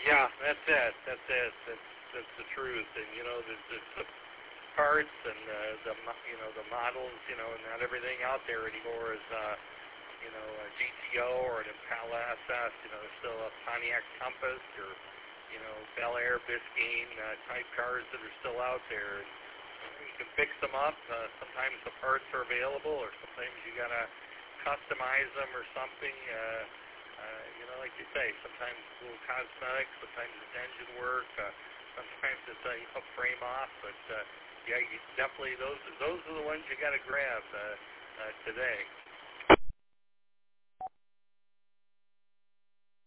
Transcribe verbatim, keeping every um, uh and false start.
Yeah, that's it. That's it. That's that's the truth. And you know, the, the, the parts and the, the mo- you know the models. You know, not everything out there anymore is uh, you know a G T O or an Impala S S. You know, there's still a Pontiac Compass or you know Bel Air, Biscayne uh, type cars that are still out there. And, you can fix them up. Uh, sometimes the parts are available, or sometimes you gotta customize them or something. Uh, uh, you know, like you say, sometimes it's a little cosmetic, sometimes it's engine work, uh, sometimes it's a, a frame off. But uh, yeah, you definitely those those are the ones you gotta grab uh, uh, today.